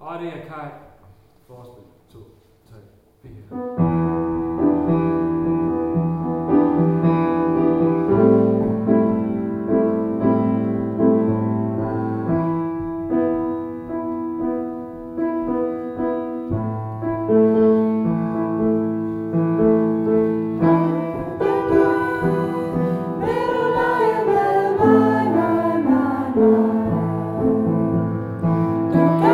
Og det er Kai. Forspil 2, 3, 4. Du kan